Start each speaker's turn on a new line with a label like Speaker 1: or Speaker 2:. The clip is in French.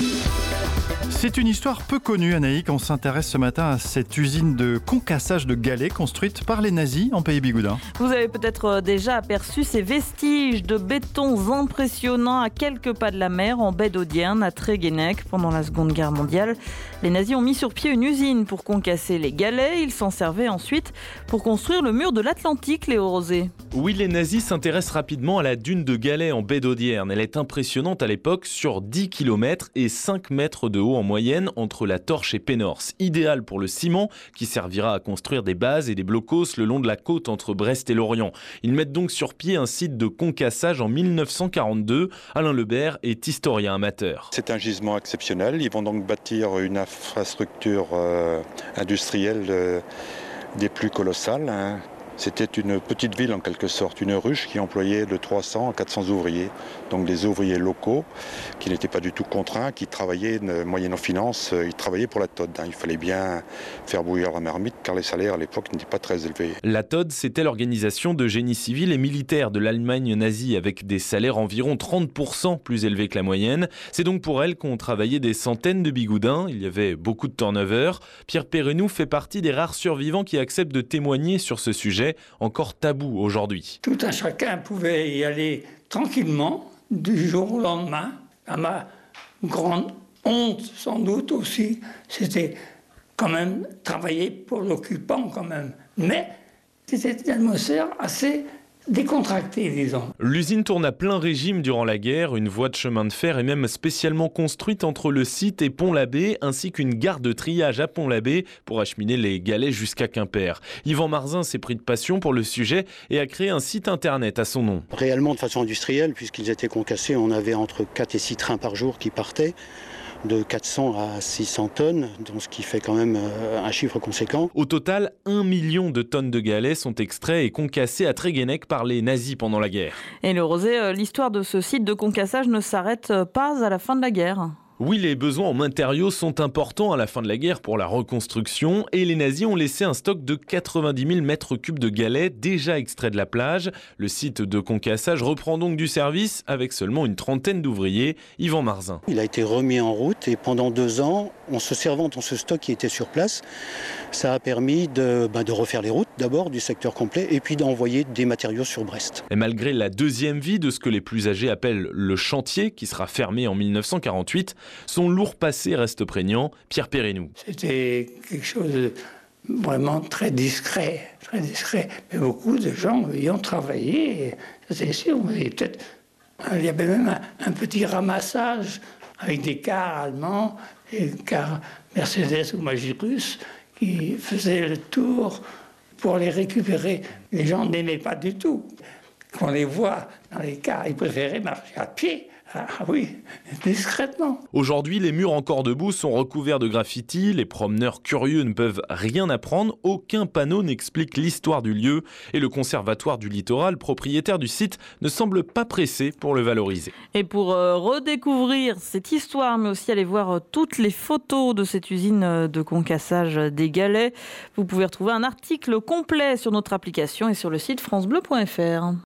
Speaker 1: C'est une histoire peu connue, Anaïk. On s'intéresse ce matin à cette usine de concassage de galets construite par les nazis en Pays Bigoudin.
Speaker 2: Vous avez peut-être déjà aperçu ces vestiges de bétons impressionnants à quelques pas de la mer en baie d'Audierne à Tréguennec pendant la Seconde Guerre mondiale. Les nazis ont mis sur pied une usine pour concasser les galets. Ils s'en servaient ensuite pour construire le mur de l'Atlantique, Léo Rosé.
Speaker 3: Oui, les nazis s'intéressent rapidement à la dune de galets en baie d'Audierne. Elle est impressionnante à l'époque, sur 10 km et 5 mètres de haut en moyenne entre la Torche et Pénorce. Idéal pour le ciment qui servira à construire des bases et des blocos le long de la côte entre Brest et Lorient. Ils mettent donc sur pied un site de concassage en 1942. Alain Lebert est historien amateur.
Speaker 4: C'est un gisement exceptionnel. Ils vont donc bâtir une infrastructure industrielle des plus colossales. C'était une petite ville en quelque sorte, une ruche qui employait de 300 à 400 ouvriers, donc des ouvriers locaux qui n'étaient pas du tout contraints, qui travaillaient moyennant finance, ils travaillaient pour la TOD. Il fallait bien faire bouillir la marmite car les salaires à l'époque n'étaient pas très élevés.
Speaker 3: La TOD, c'était l'organisation de génie civil et militaire de l'Allemagne nazie avec des salaires environ 30% plus élevés que la moyenne. C'est donc pour elle qu'ont travaillé des centaines de bigoudins. Il y avait beaucoup de turnover. Pierre Perrenou fait partie des rares survivants qui acceptent de témoigner sur ce sujet, encore tabou aujourd'hui.
Speaker 5: Tout un chacun pouvait y aller tranquillement, du jour au lendemain. À ma grande honte, sans doute aussi, c'était quand même travailler pour l'occupant quand même. Mais c'était une atmosphère assez décontractée, disons.
Speaker 3: L'usine tourne à plein régime durant la guerre. Une voie de chemin de fer est même spécialement construite entre le site et Pont-l'Abbé, ainsi qu'une gare de triage à Pont-l'Abbé pour acheminer les galets jusqu'à Quimper. Yvan Marzin s'est pris de passion pour le sujet et a créé un site internet à son nom.
Speaker 6: Réellement de façon industrielle, puisqu'ils étaient concassés, on avait entre 4 et 6 trains par jour qui partaient, de 400 à 600 tonnes, donc ce qui fait quand même un chiffre conséquent.
Speaker 3: Au total, 1 million de tonnes de galets sont extraits et concassés à Tréguennec par les nazis pendant la guerre.
Speaker 2: Et le Rosé, l'histoire de ce site de concassage ne s'arrête pas à la fin de la guerre.
Speaker 3: Oui, les besoins en matériaux sont importants à la fin de la guerre pour la reconstruction et les nazis ont laissé un stock de 90 000 mètres cubes de galets déjà extraits de la plage. Le site de concassage reprend donc du service avec seulement une trentaine d'ouvriers. Yvan Marzin.
Speaker 6: Il a été remis en route et pendant 2 ans, en se servant de ce stock qui était sur place, ça a permis de refaire les routes d'abord du secteur complet et puis d'envoyer des matériaux sur Brest.
Speaker 3: Et malgré la deuxième vie de ce que les plus âgés appellent le chantier, qui sera fermé en 1948, son lourd passé reste prégnant. Pierre Perrenou.
Speaker 5: C'était quelque chose de vraiment très discret. Mais beaucoup de gens y ont travaillé, c'est sûr. Il y avait même un petit ramassage avec des cars allemands, des cars Mercedes ou Magirus qui faisaient le tour pour les récupérer. Les gens n'aimaient pas du tout. Quand on les voit dans les cars, ils préféraient marcher à pied. Ah oui, discrètement.
Speaker 3: Aujourd'hui, les murs encore debout sont recouverts de graffitis. Les promeneurs curieux ne peuvent rien apprendre. Aucun panneau n'explique l'histoire du lieu. Et le conservatoire du littoral, propriétaire du site, ne semble pas pressé pour le valoriser.
Speaker 2: Et pour redécouvrir cette histoire, mais aussi aller voir toutes les photos de cette usine de concassage des galets, vous pouvez retrouver un article complet sur notre application et sur le site francebleu.fr.